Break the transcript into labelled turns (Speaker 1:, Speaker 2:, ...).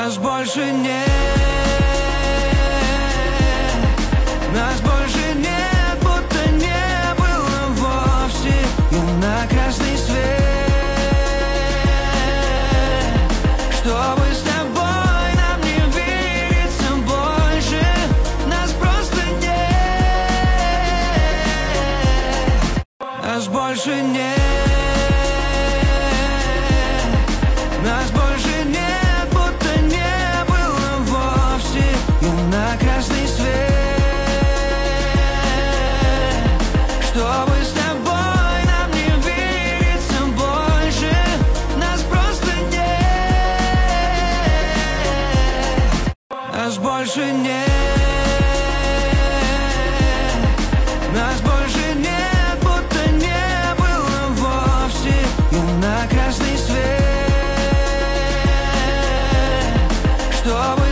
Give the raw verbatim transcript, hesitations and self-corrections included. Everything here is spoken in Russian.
Speaker 1: Нас больше нет, нас больше нет, будто не было вовсе. Ярко-красный свет, чтобы с тобой нам не видеться больше. Нас просто нет, нас больше нет. Нас больше нет, будто не было вовсе. Ярко-красный свет, чтобы с тобой нам не видеться больше. Нас просто нет, нас больше нет. Нас больше нет, будто не было вовсе. Ярко-красный свет, чтобы